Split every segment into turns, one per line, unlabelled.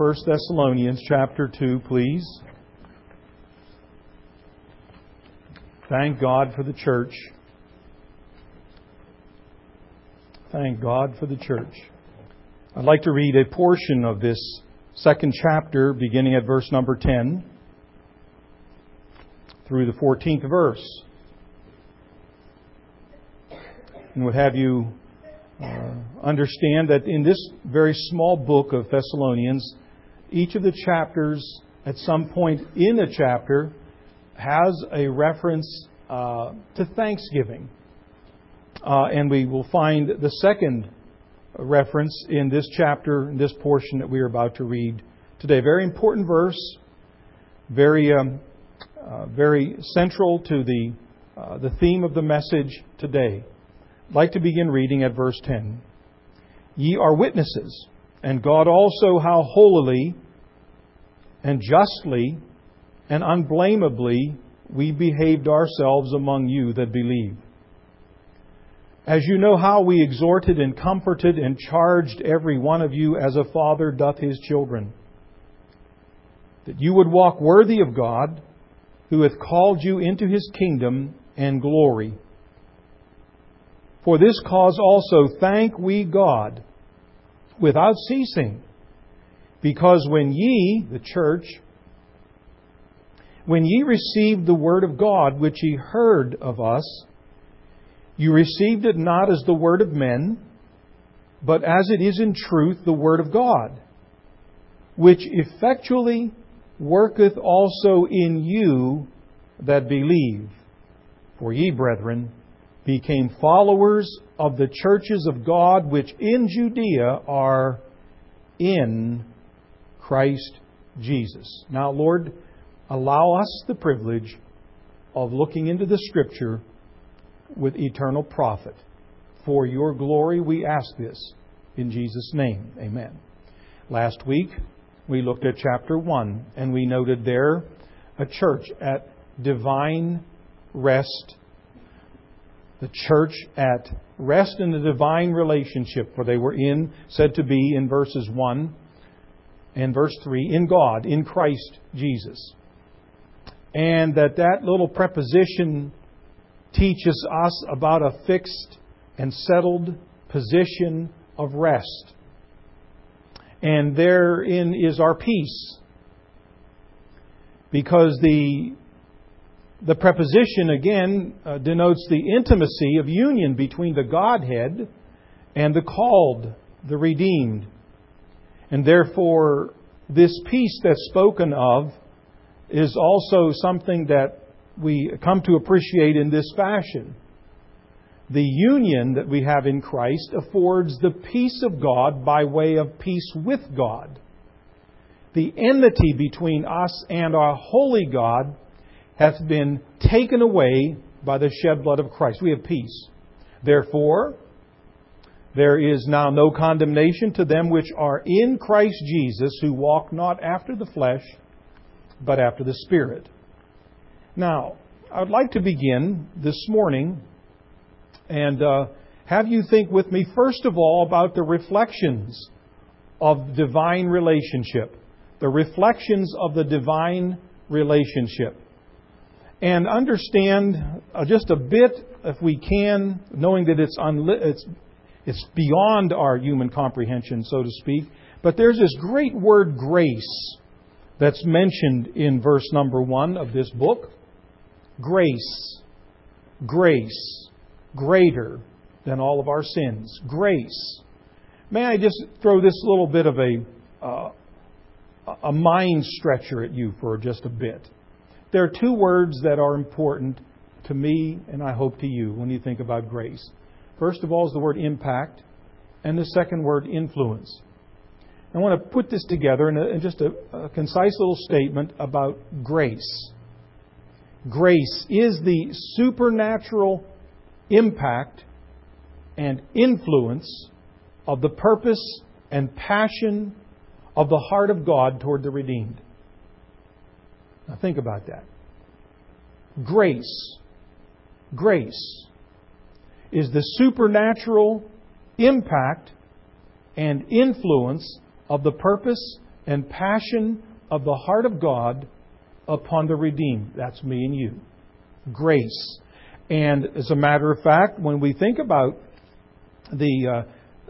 1 Thessalonians chapter 2, please. Thank God for the church. Thank God for the church. I'd like to read a portion of this second chapter, beginning at verse number 10 through the 14th verse. And would have you understand that in this very small book of Thessalonians, each of the chapters, at some point in a chapter, has a reference to thanksgiving. And we will find the second reference in this chapter, in this portion that we are about to read today. Very important verse, very central to the theme of the message today. I'd like to begin reading at verse 10. Ye are witnesses, and God also, how holily and justly and unblameably we behaved ourselves among you that believe. As you know how we exhorted and comforted and charged every one of you as a father doth his children, that you would walk worthy of God, who hath called you into His kingdom and glory. For this cause also thank we God without ceasing, because when ye, the church, when ye received the word of God which ye heard of us, you received it not as the word of men, but as it is in truth the word of God, which effectually worketh also in you that believe. For ye, brethren, became followers of the churches of God which in Judea are in Christ Jesus. Now, Lord, allow us the privilege of looking into the Scripture with eternal profit. For your glory we ask this in Jesus' name. Amen. Last week we looked at chapter 1 and we noted there a church at divine rest. The church at rest in the divine relationship, for they were said to be in verses 1 and verse 3, in God, in Christ Jesus. And that little preposition teaches us about a fixed and settled position of rest. And therein is our peace. Because the preposition, again, denotes the intimacy of union between the Godhead and the called, the redeemed. And therefore, this peace that's spoken of is also something that we come to appreciate in this fashion. The union that we have in Christ affords the peace of God by way of peace with God. The enmity between us and our holy God hath been taken away by the shed blood of Christ. We have peace. Therefore, there is now no condemnation to them which are in Christ Jesus, who walk not after the flesh, but after the Spirit. Now, I would like to begin this morning and have you think with me, first of all, about the reflections of divine relationship. The reflections of the divine relationship. And understand just a bit, if we can, knowing that it's beyond our human comprehension, so to speak. But there's this great word grace that's mentioned in verse number 1 of this book. Grace. Grace. Greater than all of our sins. Grace. May I just throw this little bit of a mind stretcher at you for just a bit. There are two words that are important to me and I hope to you when you think about grace. First of all is the word impact, and the second word influence. I want to put this together in just a concise little statement about grace. Grace is the supernatural impact and influence of the purpose and passion of the heart of God toward the redeemed. Now think about that. Grace. Grace is the supernatural impact and influence of the purpose and passion of the heart of God upon the redeemed. That's me and you. Grace. And as a matter of fact, when we think about the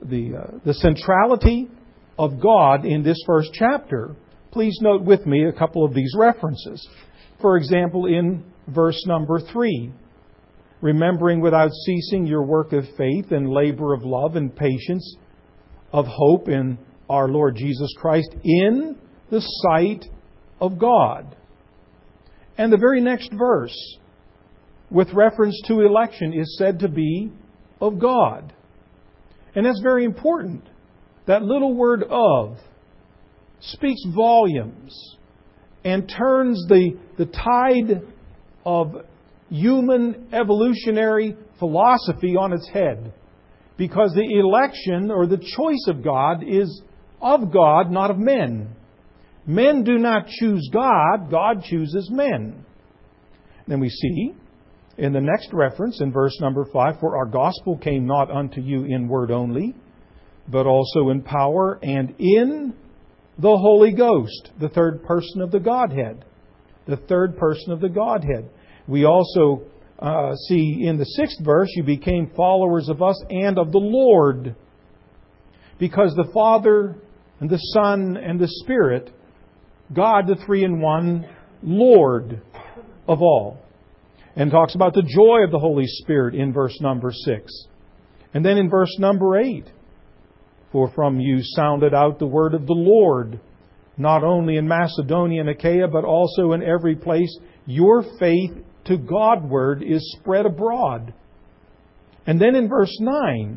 centrality of God in this first chapter, please note with me a couple of these references. For example, in verse number 3, remembering without ceasing your work of faith and labor of love and patience of hope in our Lord Jesus Christ in the sight of God. And the very next verse, with reference to election, is said to be of God. And that's very important. That little word "of" speaks volumes and turns the tide of human evolutionary philosophy on its head. Because the election or the choice of God is of God, not of men. Men do not choose God, God chooses men. Then we see in the next reference, in verse number 5, for our gospel came not unto you in word only, but also in power and in the Holy Ghost, the third person of the Godhead. The third person of the Godhead. We also see in the 6th verse, you became followers of us and of the Lord. Because the Father and the Son and the Spirit, God the three-in-one, Lord of all. And talks about the joy of the Holy Spirit in verse number 6. And then in verse number 8, for from you sounded out the word of the Lord, not only in Macedonia and Achaia, but also in every place. Your faith to Godward is spread abroad. And then in verse 9,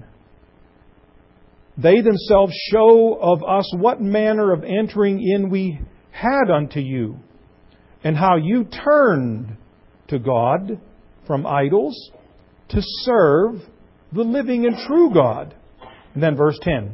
they themselves show of us what manner of entering in we had unto you, and how you turned to God from idols to serve the living and true God. And then verse 10,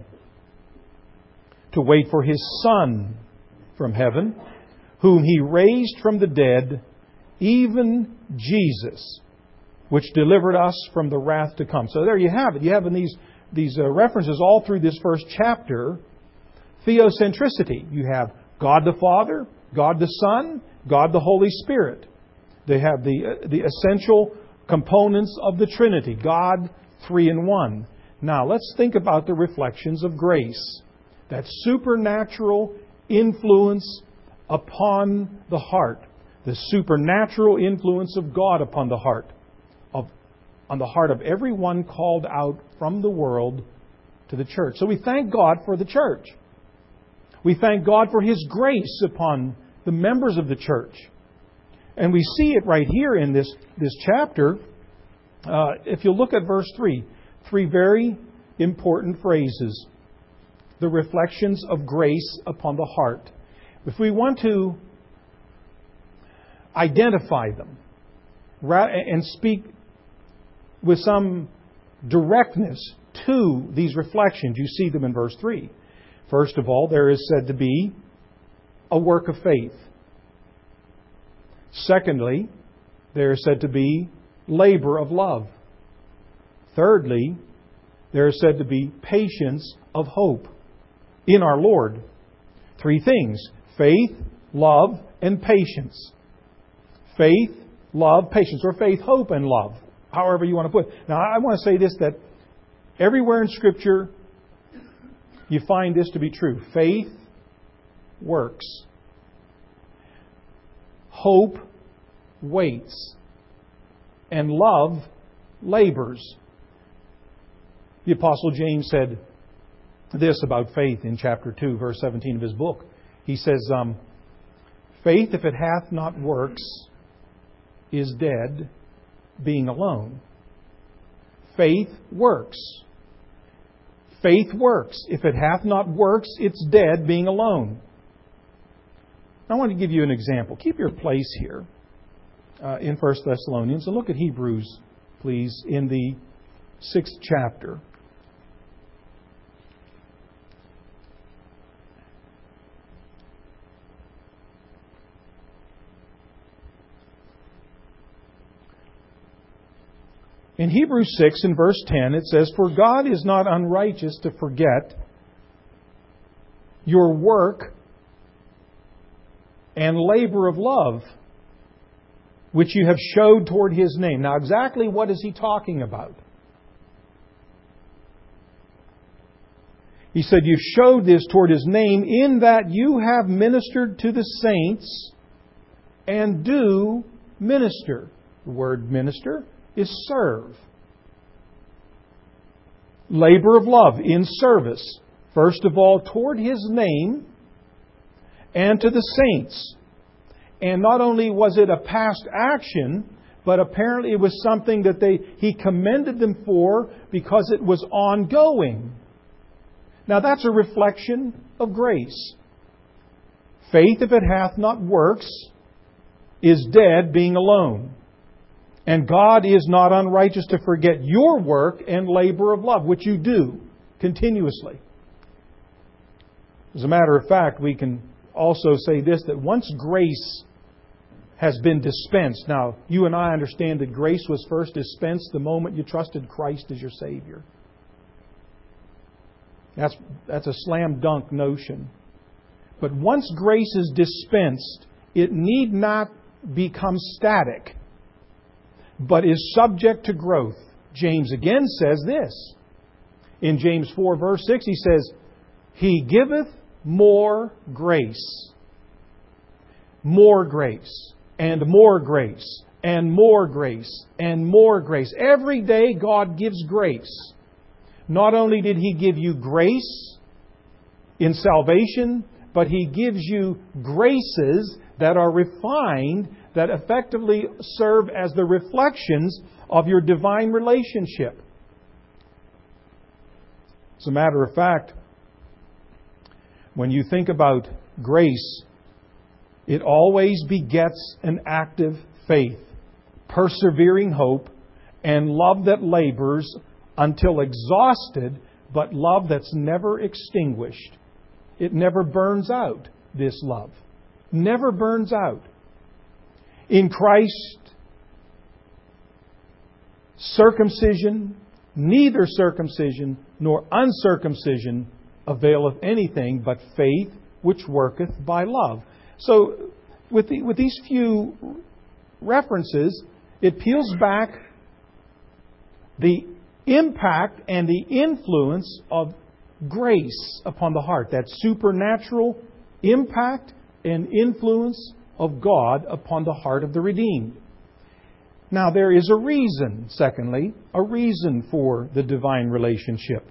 to wait for His Son from heaven, whom He raised from the dead, even Jesus, which delivered us from the wrath to come. So there you have it. You have in these references all through this first chapter, theocentricity. You have God the Father, God the Son, God the Holy Spirit. They have the essential components of the Trinity, God three in one. Now let's think about the reflections of grace. That supernatural influence upon the heart. The supernatural influence of God upon the heart. On the heart of everyone called out from the world to the church. So we thank God for the church. We thank God for His grace upon the members of the church. And we see it right here in this chapter. If you look at verse 3, three very important phrases. The reflections of grace upon the heart. If we want to identify them and speak with some directness to these reflections, you see them in verse 3. First of all, there is said to be a work of faith. Secondly, there is said to be labor of love. Thirdly, there is said to be patience of hope in our Lord. Three things: faith, love, and patience. Faith, love, patience, or faith, hope, and love, however you want to put it. Now, I want to say this, that everywhere in Scripture you find this to be true. Faith works. Hope waits. And love labors. The Apostle James said this about faith in chapter 2, verse 17 of his book. He says, faith, if it hath not works, is dead, being alone. Faith works. Faith works. If it hath not works, it's dead, being alone. I want to give you an example. Keep your place here in 1 Thessalonians and look at Hebrews, please, in the 6th chapter. In Hebrews 6, in verse 10, it says, for God is not unrighteous to forget your work and labor of love, which you have showed toward His name. Now, exactly what is He talking about? He said, you showed this toward His name in that you have ministered to the saints and do minister. The word minister is serve. Labor of love in service. First of all, toward His name and to the saints. And not only was it a past action, but apparently it was something that He commended them for because it was ongoing. Now that's a reflection of grace. Faith, if it hath not works, is dead, being alone. And God is not unrighteous to forget your work and labor of love, which you do continuously. As a matter of fact, we can also say this, that once grace has been dispensed. Now, you and I understand that grace was first dispensed the moment you trusted Christ as your Savior. That's a slam dunk notion. But once grace is dispensed, it need not become static, but is subject to growth. James again says this. In James 4 verse 6 he says, He giveth more grace. More grace. And more grace. And more grace. And more grace. Every day God gives grace. Not only did He give you grace in salvation, but He gives you graces that are refined, that effectively serve as the reflections of your divine relationship. As a matter of fact, when you think about grace, it always begets an active faith, persevering hope, and love that labors until exhausted, but love that's never extinguished. It never burns out, this love. Never burns out. In Christ, circumcision, neither circumcision nor uncircumcision availeth anything but faith which worketh by love. So, with these few references, it peels back the impact and the influence of grace upon the heart. That supernatural impact and influence of God upon the heart of the redeemed. Now there is a reason, secondly, a reason for the divine relationship.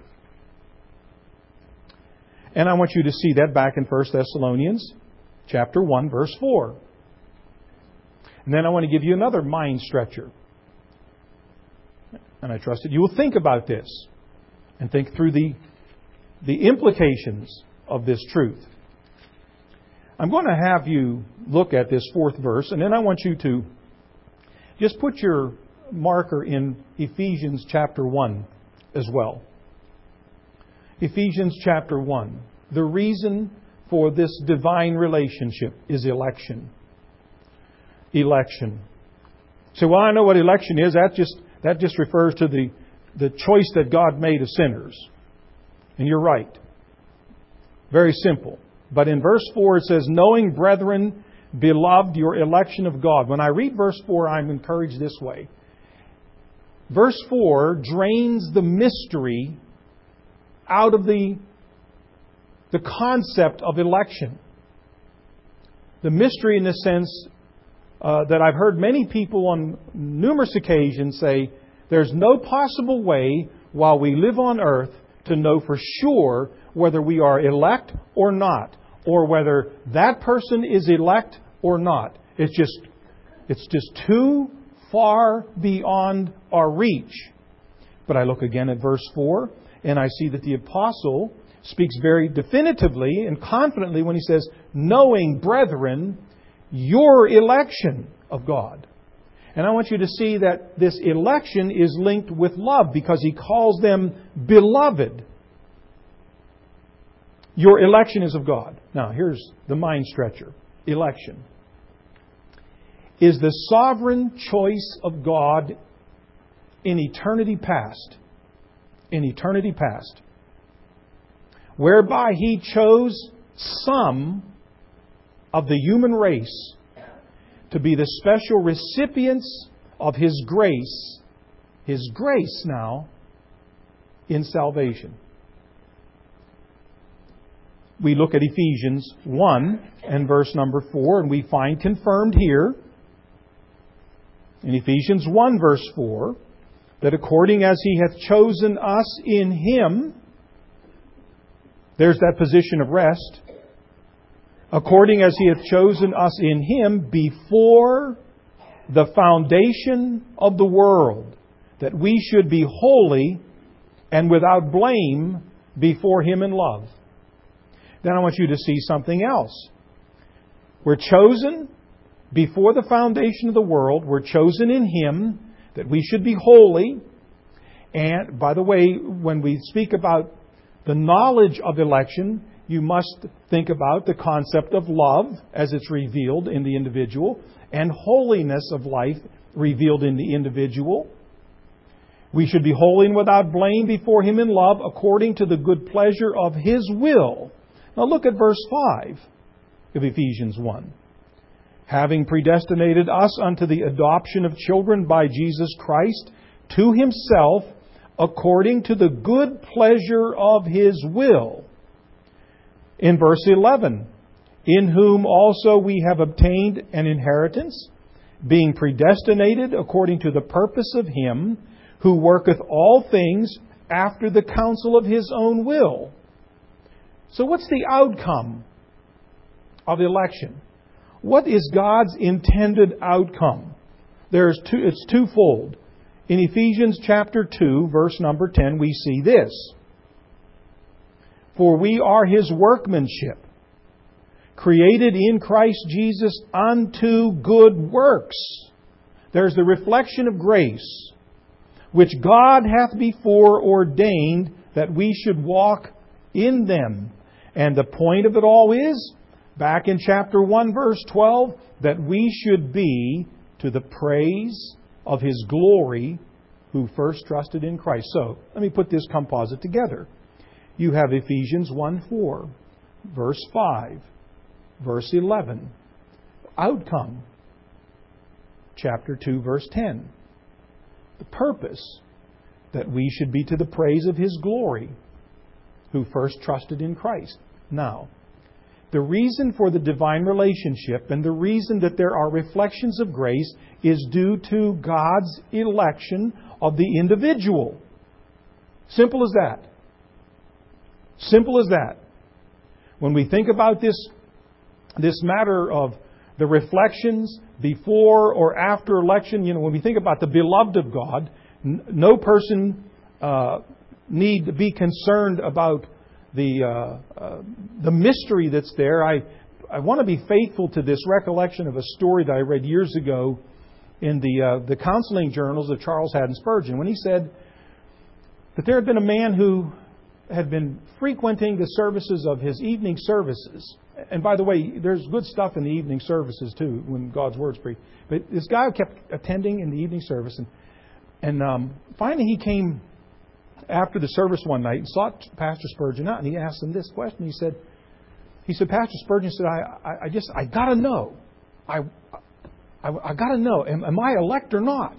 And I want you to see that back in 1 Thessalonians chapter 1, verse 4. And then I want to give you another mind stretcher. And I trust that you will think about this and think through the implications of this truth. I'm going to have you look at this fourth verse, and then I want you to just put your marker in Ephesians chapter 1 as well. Ephesians chapter 1. The reason for this divine relationship is election. Election. So, well, I know what election is. That just refers to the choice that God made of sinners. And you're right. Very simple. But in verse 4 it says, knowing, brethren, beloved, your election of God. When I read verse 4, I'm encouraged this way. Verse 4 drains the mystery out of the concept of election. The mystery in the sense that I've heard many people on numerous occasions say, there's no possible way while we live on earth to know for sure whether we are elect or not, or whether that person is elect or not. It's just too far beyond our reach. But I look again at verse 4, and I see that the apostle speaks very definitively and confidently when he says, knowing, brethren, your election of God. And I want you to see that this election is linked with love because he calls them beloved. Your election is of God. Now, here's the mind stretcher. Election is the sovereign choice of God in eternity past. In eternity past. Whereby He chose some of the human race to be the special recipients of His grace now in salvation. We look at Ephesians 1 and verse number 4, and we find confirmed here in Ephesians 1 verse 4 that according as He hath chosen us in Him, there's that position of rest, according as He hath chosen us in Him before the foundation of the world, that we should be holy and without blame before Him in love. Then I want you to see something else. We're chosen before the foundation of the world. We're chosen in Him that we should be holy. And, by the way, when we speak about the knowledge of election, you must think about the concept of love as it's revealed in the individual and holiness of life revealed in the individual. We should be holy and without blame before Him in love according to the good pleasure of His will. Now look at verse 5 of Ephesians 1. Having predestinated us unto the adoption of children by Jesus Christ to Himself according to the good pleasure of His will. In verse 11, in whom also we have obtained an inheritance, being predestinated according to the purpose of Him who worketh all things after the counsel of His own will. So what's the outcome of election? What is God's intended outcome? It's twofold. In Ephesians chapter 2, verse number 10, we see this. For we are His workmanship, created in Christ Jesus unto good works. There's the reflection of grace, which God hath before ordained that we should walk in them. And the point of it all is, back in chapter 1, verse 12, that we should be to the praise of His glory who first trusted in Christ. So, let me put this composite together. You have Ephesians 1:4, verse 5, verse 11. Outcome, chapter 2, verse 10. The purpose, that we should be to the praise of His glory who first trusted in Christ. Now, the reason for the divine relationship and the reason that there are reflections of grace is due to God's election of the individual. Simple as that. Simple as that. When we think about this matter of the reflections before or after election, when we think about the beloved of God, no person need to be concerned about the mystery that's there. I want to be faithful to this recollection of a story that I read years ago in the counseling journals of Charles Haddon Spurgeon, when he said that there had been a man who had been frequenting the services of his evening services. And by the way, there's good stuff in the evening services too, when God's Word's preached. But this guy kept attending in the evening service, and finally he came after the service one night and sought Pastor Spurgeon out, and he asked him this question. He said, Pastor Spurgeon said, I got to know. I got to know, am I elect or not?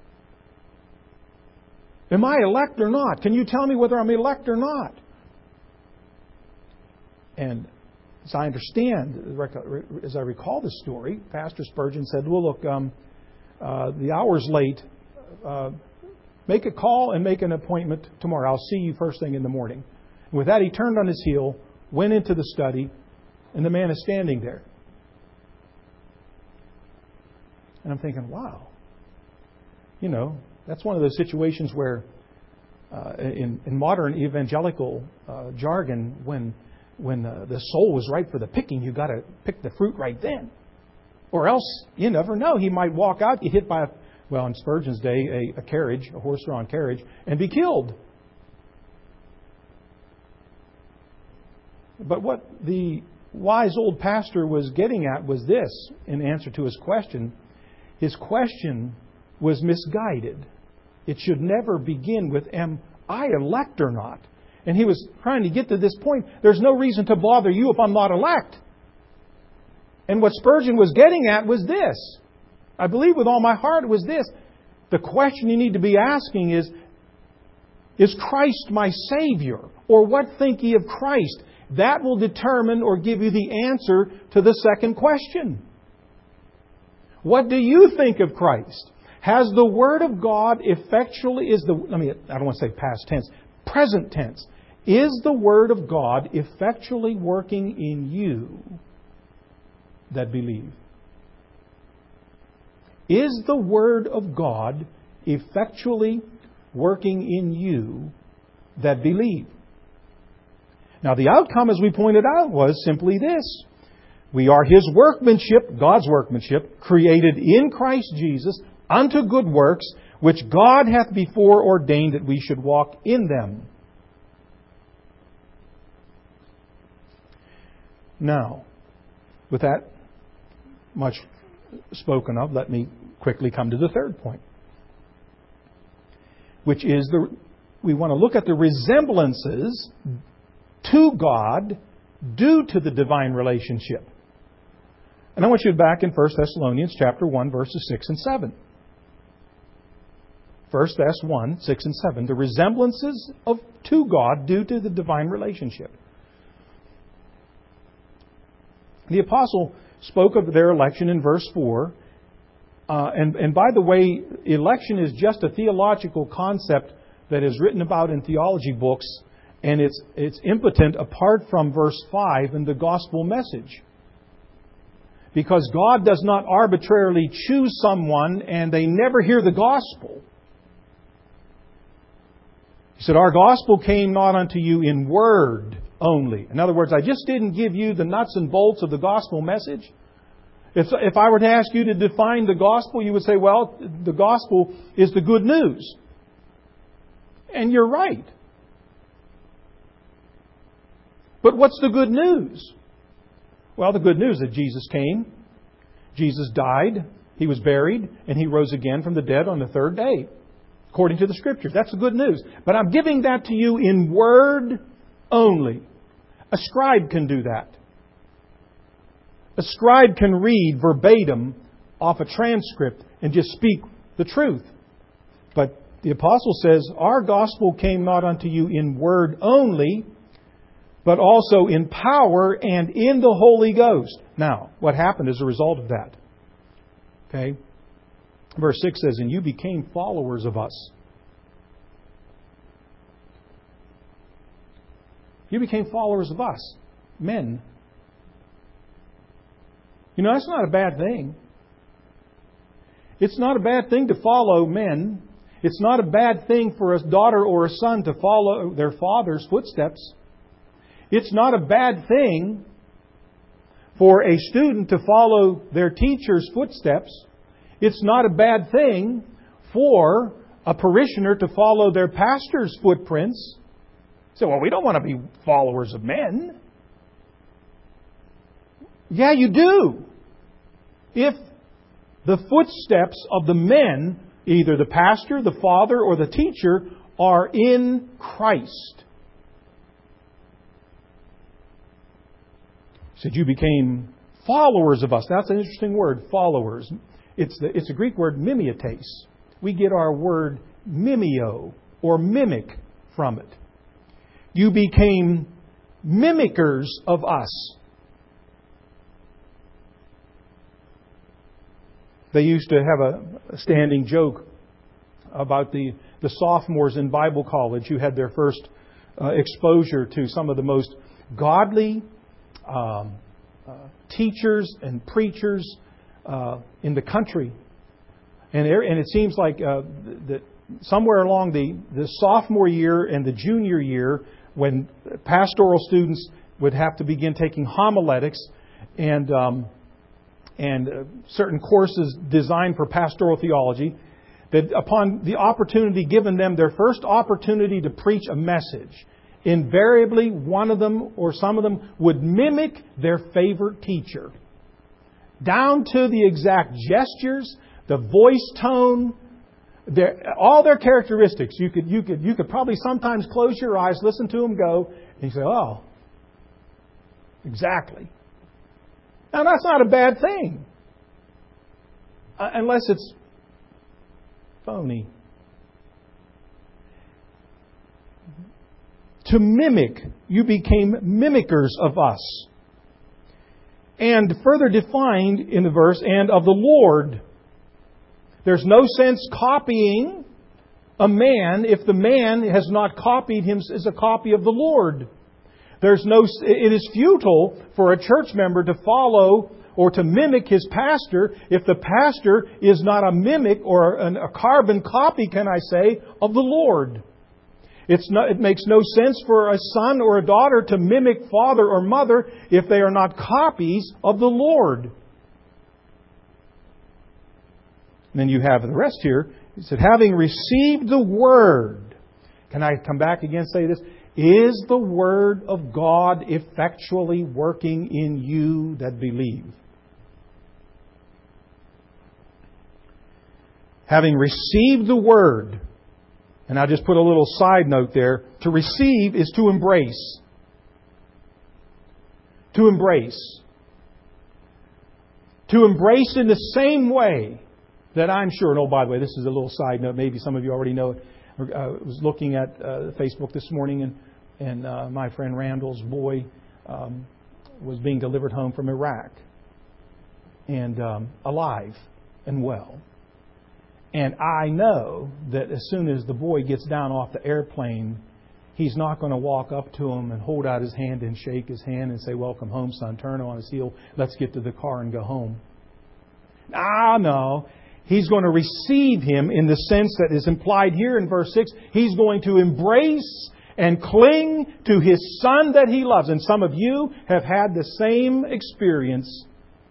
Am I elect or not? Can you tell me whether I'm elect or not? And as I understand, as I recall the story, Pastor Spurgeon said, well, look, the hour's late. Make a call and make an appointment tomorrow. I'll see you first thing in the morning. And with that, he turned on his heel, went into the study, and the man is standing there. And I'm thinking, wow. That's one of those situations where in modern evangelical jargon, when the soul was ripe for the picking, you got to pick the fruit right then. Or else, you never know. He might walk out, get hit by in Spurgeon's day, a carriage, a horse-drawn carriage, and be killed. But what the wise old pastor was getting at was this, in answer to his question. His question was misguided. It should never begin with, am I elect or not? And he was trying to get to this point. There's no reason to bother you if I'm not elect. And what Spurgeon was getting at was this. I believe with all my heart it was this. The question you need to be asking is Christ my Savior? Or what think ye of Christ? That will determine or give you the answer to the second question. What do you think of Christ? Has the Word of God effectually, I don't want to say past tense, present tense. Is the Word of God effectually working in you that believe? Is the Word of God effectually working in you that believe? Now the outcome, as we pointed out, was simply this. We are His workmanship, God's workmanship, created in Christ Jesus unto good works, which God hath before ordained that we should walk in them. Now, with that much spoken of, let me quickly come to the third point, which is we want to look at the resemblances to God due to the divine relationship. And I want you back in 1 Thessalonians chapter 1, verses 6 and 7. 1 Thess 1, 6 and 7. The resemblances to God due to the divine relationship. The apostle spoke of their election in verse 4. And by the way, election is just a theological concept that is written about in theology books, and it's impotent apart from verse 5 in the gospel message. Because God does not arbitrarily choose someone and they never hear the gospel. He said, our gospel came not unto you in word only. In other words, I just didn't give you the nuts and bolts of the gospel message. If I were to ask you to define the gospel, you would say, well, the gospel is the good news. And you're right. But what's the good news? Well, the good news is that Jesus came, Jesus died, He was buried, and He rose again from the dead on the third day, according to the Scriptures. That's the good news. But I'm giving that to you in word only. A scribe can do that. A scribe can read verbatim off a transcript and just speak the truth. But the apostle says, our gospel came not unto you in word only, but also in power and in the Holy Ghost. Now, what happened as a result of that? Okay. Verse 6 says, and you became followers of us. You became followers of us, men. You know, that's not a bad thing. It's not a bad thing to follow men. It's not a bad thing for a daughter or a son to follow their father's footsteps. It's not a bad thing for a student to follow their teacher's footsteps. It's not a bad thing for a parishioner to follow their pastor's footprints. So, well, we don't want to be followers of men. Yeah, you do. If the footsteps of the men, either the pastor, the father, or the teacher, are in Christ. He said, you became followers of us. That's an interesting word, followers. It's a Greek word, mimetes. We get our word mimeo, or mimic, from it. You became mimickers of us. They used to have a standing joke about the sophomores in Bible college who had their first exposure to some of the most godly teachers and preachers in the country. And it seems like that somewhere along the sophomore year and the junior year, when pastoral students would have to begin taking homiletics and certain courses designed for pastoral theology, that upon the opportunity given them, their first opportunity to preach a message, invariably one of them or some of them would mimic their favorite teacher. Down to the exact gestures, the voice tone, all their characteristics. You could probably sometimes close your eyes, listen to them go, and you say, oh, exactly. Now, that's not a bad thing. Unless it's phony. To mimic, you became mimickers of us. And further defined in the verse, and of the Lord. There's no sense copying a man if the man has not copied him as a copy of the Lord. It is futile for a church member to follow or to mimic his pastor if the pastor is not a mimic or a carbon copy, can I say, of the Lord. It makes no sense for a son or a daughter to mimic father or mother if they are not copies of the Lord. And then you have the rest here. He said, having received the Word. Can I come back again and say this? Is the Word of God effectually working in you that believe? Having received the Word. And I'll just put a little side note there. To receive is to embrace. To embrace. To embrace in the same way that I'm sure, and oh, by the way, this is a little side note. Maybe some of you already know it. I was looking at Facebook this morning, and my friend Randall's boy was being delivered home from Iraq. And alive and well. And I know that as soon as the boy gets down off the airplane, he's not going to walk up to him and hold out his hand and shake his hand and say, welcome home, son. Turn on his heel. Let's get to the car and go home. No. He's going to receive him in the sense that is implied here in verse 6. He's going to embrace and cling to his son that he loves. And some of you have had the same experience.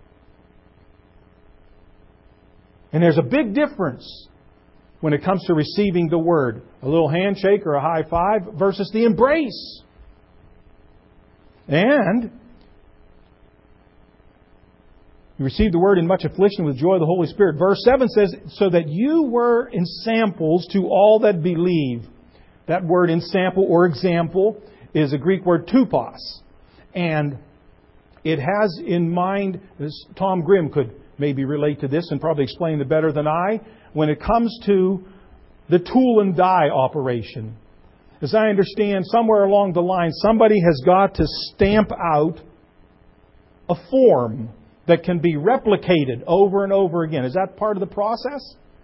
And there's a big difference when it comes to receiving the Word. A little handshake or a high five versus the embrace. And you received the Word in much affliction with joy of the Holy Spirit. Verse 7 says, so that you were ensamples to all that believe. That word ensample or example is a Greek word tupos. And it has in mind, as Tom Grimm could maybe relate to this and probably explain it better than I, when it comes to the tool and die operation. As I understand, somewhere along the line, somebody has got to stamp out a form that can be replicated over and over again. Is that part of the process?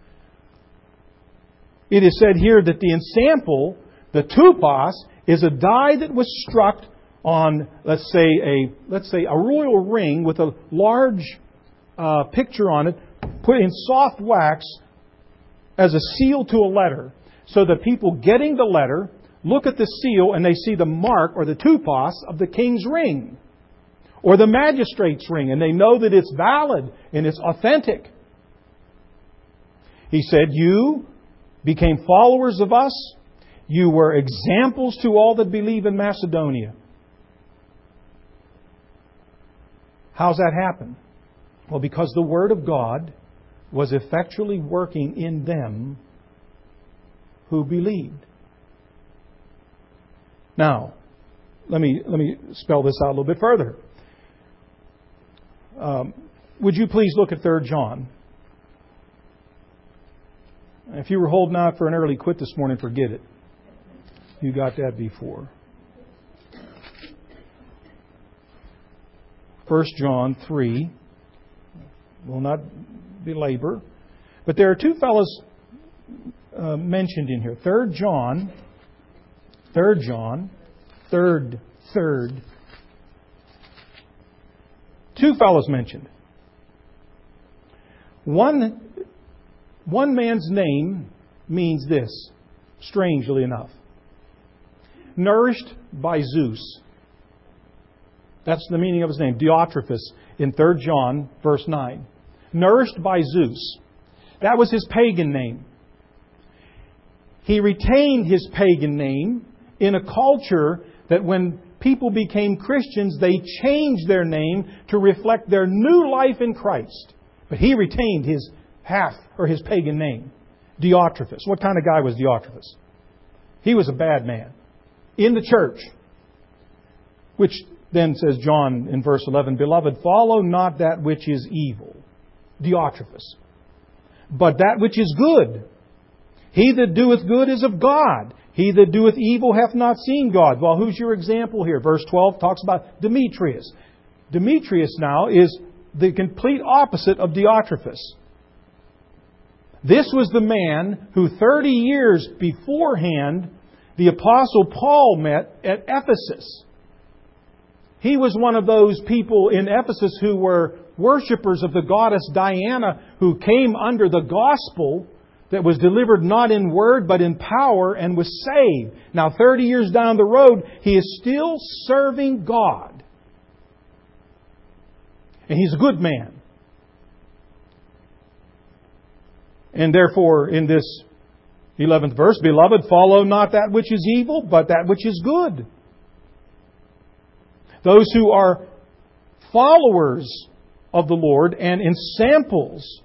It is said here that the ensample, the tupos, is a die that was struck on, let's say a royal ring with a large picture on it, put in soft wax as a seal to a letter, so that people getting the letter look at the seal and they see the mark or the tupos of the king's ring or the magistrate's ring, and they know that it's valid and it's authentic. He said, you became followers of us. You were examples to all that believe in Macedonia. How's that happen? Well, because the Word of God was effectually working in them who believed. Now, let me spell this out a little bit further. Would you please look at 3 John? If you were holding out for an early quit this morning, forget it. You got that before. 1 John 3. Will not belabor. But there are two fellows mentioned in here. 3 John. Two fellows mentioned. One man's name means this, strangely enough. Nourished by Zeus. That's the meaning of his name, Diotrephes, in 3 John, verse 9. Nourished by Zeus. That was his pagan name. He retained his pagan name in a culture that when people became Christians, they changed their name to reflect their new life in Christ. But he retained his his pagan name, Diotrephes. What kind of guy was Diotrephes? He was a bad man in the church, which Then says John in verse 11, Beloved, follow not that which is evil, Diotrephes, but that which is good. He that doeth good is of God. He that doeth evil hath not seen God. Well, who's your example here? Verse 12 talks about Demetrius. Demetrius now is the complete opposite of Diotrephes. This was the man who 30 years beforehand the Apostle Paul met at Ephesus. He was one of those people in Ephesus who were worshippers of the goddess Diana, who came under the gospel that was delivered not in word but in power and was saved. Now 30 years down the road, he is still serving God. And he's a good man. And therefore, in this 11th verse, Beloved, follow not that which is evil, but that which is good. Those who are followers of the Lord and in samples,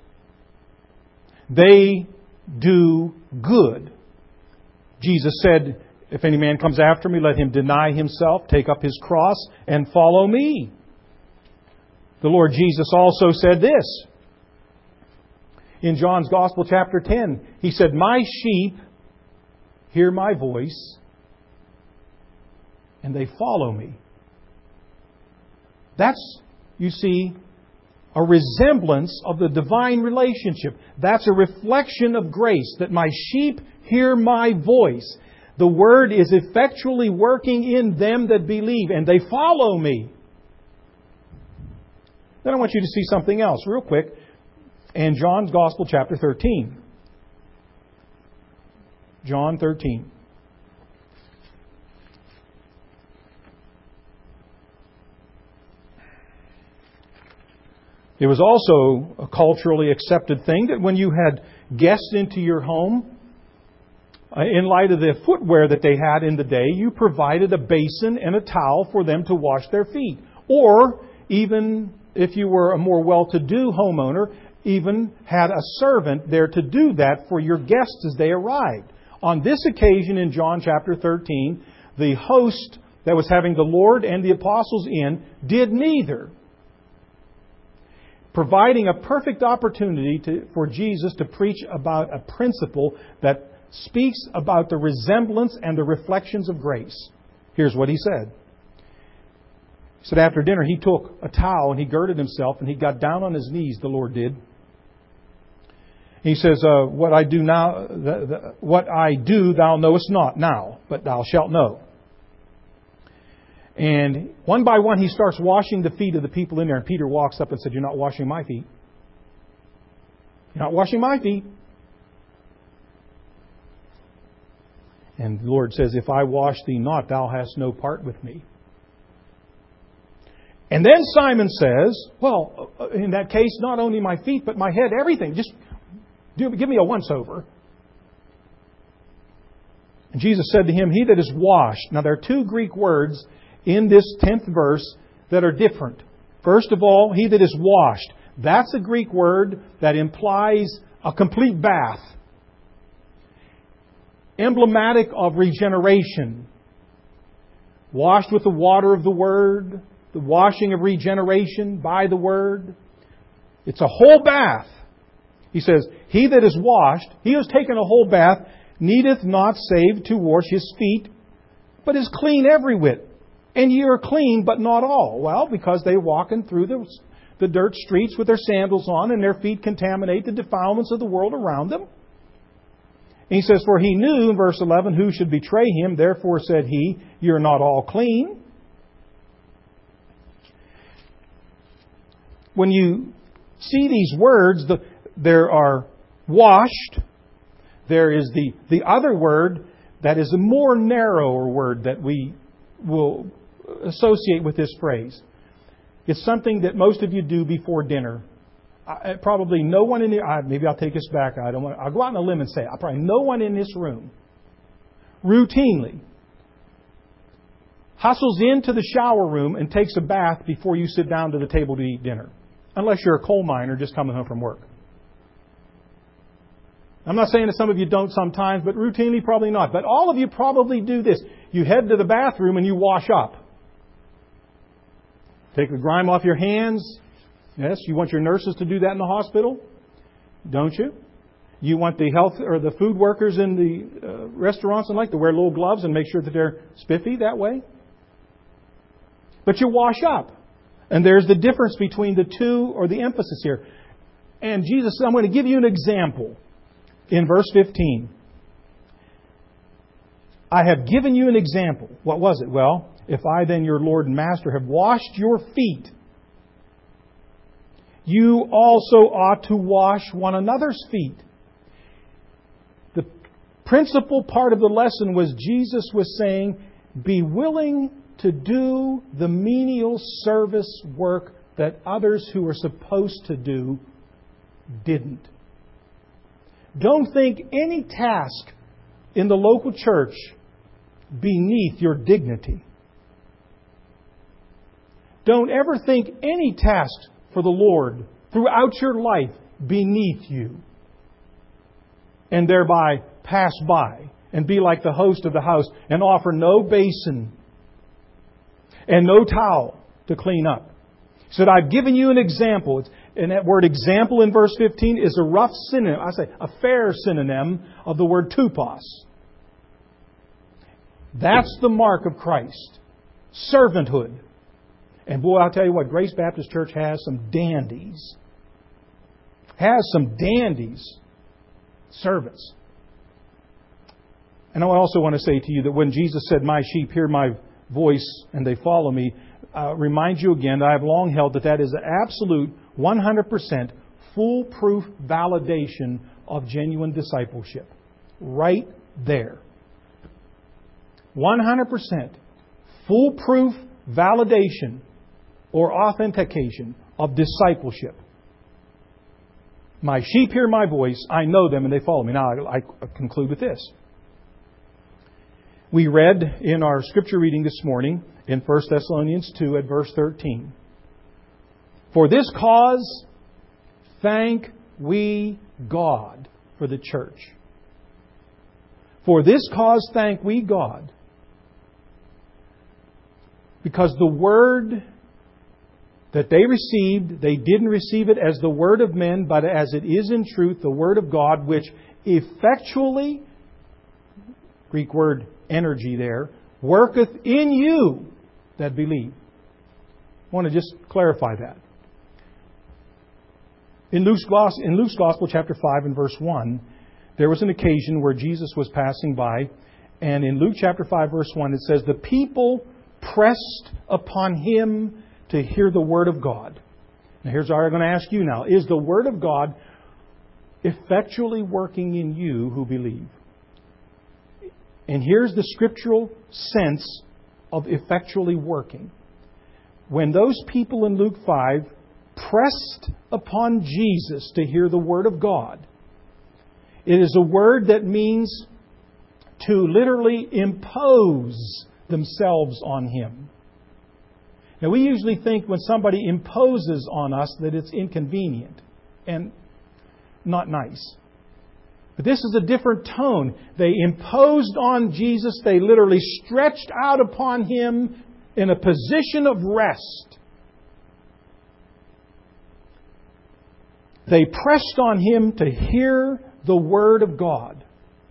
they do good. Jesus said, If any man comes after me, let him deny himself, take up his cross, and follow me. The Lord Jesus also said this. In John's Gospel, chapter 10, He said, My sheep hear my voice, and they follow me. That's, you see, a resemblance of the divine relationship. That's a reflection of grace, that my sheep hear my voice. The Word is effectually working in them that believe, and they follow me. Then I want you to see something else real quick. In John's Gospel, chapter 13. John 13. It was also a culturally accepted thing that when you had guests into your home, in light of the footwear that they had in the day, you provided a basin and a towel for them to wash their feet. Or, even if you were a more well-to-do homeowner, even had a servant there to do that for your guests as they arrived. On this occasion in John chapter 13, the host that was having the Lord and the apostles in did neither, providing a perfect opportunity for Jesus to preach about a principle that speaks about the resemblance and the reflections of grace. Here's what He said. He said after dinner He took a towel and He girded Himself and He got down on His knees, the Lord did. He says, what I do now, what I do thou knowest not now, but thou shalt know. And one by one He starts washing the feet of the people in there. And Peter walks up and said, You're not washing my feet. You're not washing my feet. And the Lord says, If I wash thee not, thou hast no part with me. And then Simon says, Well, in that case, not only my feet, but my head, everything. Just give me a once-over. And Jesus said to him, He that is washed. Now there are two Greek words in this 10th verse that are different. First of all, he that is washed. That's a Greek word that implies a complete bath. Emblematic of regeneration. Washed with the water of the Word. The washing of regeneration by the Word. It's a whole bath. He says, He that is washed, he who has taken a whole bath, needeth not save to wash his feet, but is clean every whit. And ye are clean, but not all. Well, because they walking through the dirt streets with their sandals on, and their feet contaminate the defilements of the world around them. And he says, For he knew, in verse 11, who should betray him. Therefore said he, Ye are not all clean. When you see these words, there are washed. There is the other word that is a more narrower word that we will associate with this phrase. It's something that most of you do before dinner. Probably no one in the... maybe I'll take this back. I'll go out on a limb and say it. Probably no one in this room routinely hustles into the shower room and takes a bath before you sit down to the table to eat dinner. Unless you're a coal miner just coming home from work. I'm not saying that some of you don't sometimes, but routinely probably not. But all of you probably do this. You head to the bathroom and you wash up. Take the grime off your hands. Yes, you want your nurses to do that in the hospital, don't you? You want the health or the food workers in the restaurants and like to wear little gloves and make sure that they're spiffy that way. But you wash up. And there's the difference between the two, or the emphasis here. And Jesus said, I'm going to give you an example in verse 15. I have given you an example. What was it? Well, if I then, your Lord and Master, have washed your feet, you also ought to wash one another's feet. The principal part of the lesson was Jesus was saying, be willing to do the menial service work that others who are supposed to do didn't. Don't think any task in the local church beneath your dignity. Don't ever think any task for the Lord throughout your life beneath you, and thereby pass by and be like the host of the house and offer no basin and no towel to clean up. He said, I've given you an example. And that word example in verse 15 is a rough synonym, a fair synonym of the word tupos. That's the mark of Christ. Servanthood. And boy, I'll tell you what, Grace Baptist Church has some dandies. Has some dandies. Servants. And I also want to say to you that when Jesus said, my sheep hear my voice and they follow me, remind you again that I have long held that is an absolute 100% foolproof validation of genuine discipleship. Right there. 100% foolproof validation or authentication of discipleship. My sheep hear my voice, I know them, and they follow me. Now, I conclude with this. We read in our scripture reading this morning in 1 Thessalonians 2 at verse 13. For this cause, thank we God for the church. For this cause, thank we God. Because the word that they received, they didn't receive it as the word of men, but as it is in truth, the word of God, which effectually, Greek word energy there, worketh in you that believe. I want to just clarify that. In Luke's Gospel, chapter 5 and verse 1, there was an occasion where Jesus was passing by, and in Luke chapter 5, verse 1, it says, the people pressed upon Him to hear the Word of God. Now here's what I'm going to ask you now. Is the Word of God effectually working in you who believe? And here's the scriptural sense of effectually working. When those people in Luke 5 pressed upon Jesus to hear the Word of God, it is a word that means to literally impose themselves on Him. Now, we usually think when somebody imposes on us that it's inconvenient and not nice. But this is a different tone. They imposed on Jesus. They literally stretched out upon Him in a position of rest. They pressed on Him to hear the Word of God.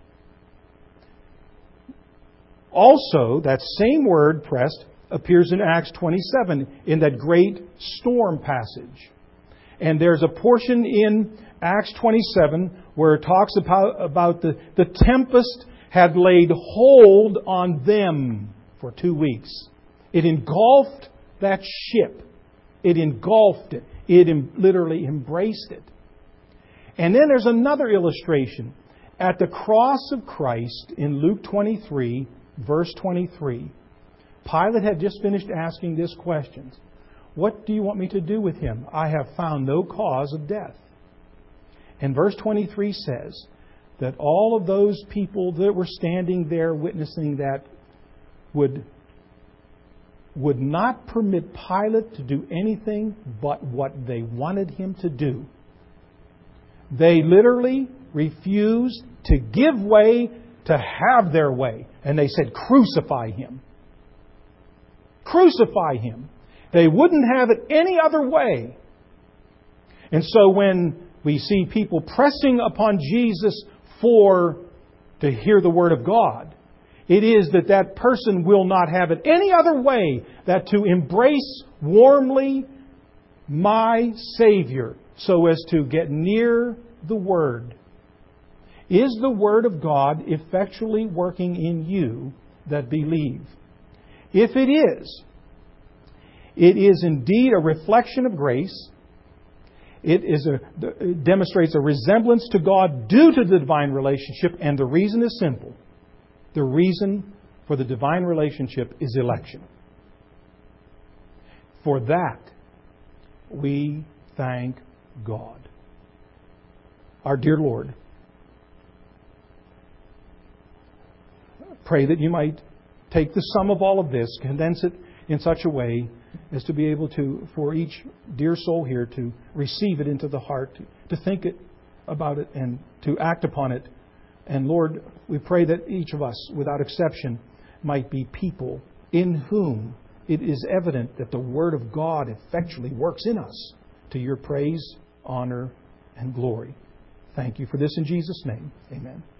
Also, that same word, pressed, appears in Acts 27 in that great storm passage. And there's a portion in Acts 27 where it talks about the tempest had laid hold on them for 2 weeks. It engulfed that ship. It engulfed it. It literally embraced it. And then there's another illustration. At the cross of Christ in Luke 23, verse 23, Pilate had just finished asking this question. What do you want me to do with him? I have found no cause of death. And verse 23 says that all of those people that were standing there witnessing that would not permit Pilate to do anything but what they wanted him to do. They literally refused to give way to have their way. And they said, crucify him. Crucify him. They wouldn't have it any other way. And so when we see people pressing upon Jesus to hear the Word of God, it is that person will not have it any other way that to embrace warmly my Savior so as to get near the Word. Is the Word of God effectually working in you that believe? If it is indeed a reflection of grace. It demonstrates a resemblance to God due to the divine relationship, and the reason is simple. The reason for the divine relationship is election. For that, we thank God. Our dear Lord, pray that you might take the sum of all of this, condense it in such a way as to be able to, for each dear soul here, to receive it into the heart, to think about it and to act upon it. And Lord, we pray that each of us, without exception, might be people in whom it is evident that the Word of God effectually works in us to your praise, honor, and glory. Thank you for this in Jesus' name. Amen.